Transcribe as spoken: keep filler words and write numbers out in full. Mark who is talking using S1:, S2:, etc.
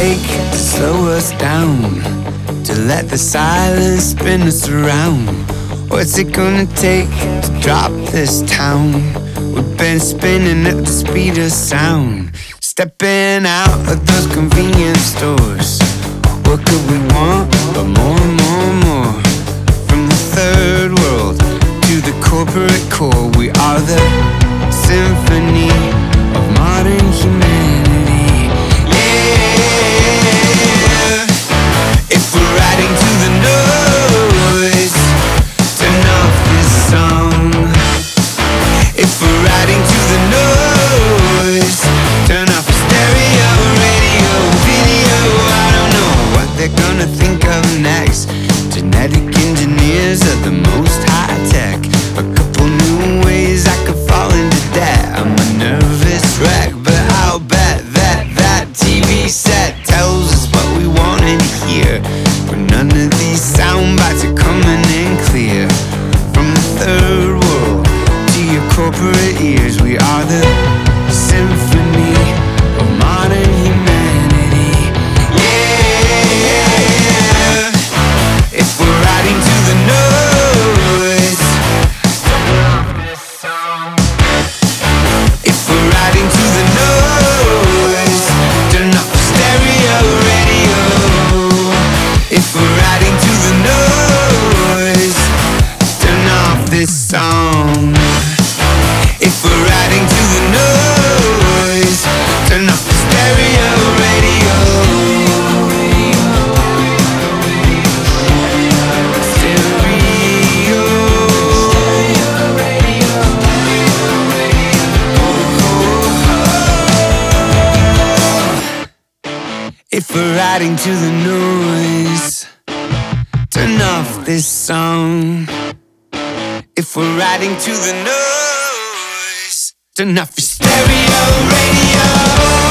S1: take to slow us down? To let the silence spin us around? What's it gonna take to drop this town? We've been spinning at the speed of sound. Stepping out of those convenience stores. What could we want but more, more, more? From the third world to the corporate core, we are the symphony of modern humanity. Yeah. If we're adding to the noise, turn off this song. If we're adding to the noise, turn off the stereo, radio, video. I don't know what they're gonna think of next. Genetic engineers are the most high tech. A couple new ways I could fall into debt. I'm a nervous wreck, but I'll bet that that T V set tells us what we wanted to hear. But none of these sound bites are coming in clear. From the third world to your corporate ears, we are the symphony of modern humanity. Yeah. If we're adding to the noise, if we're adding to the noise, turn off the stereo radio. If we're adding to the noise, turn off this song. If we're adding to the noise, turn off the stereo radio. Stereo. If we're adding to the noise, turn off this song. If we're adding to the noise, turn off your stereo radio.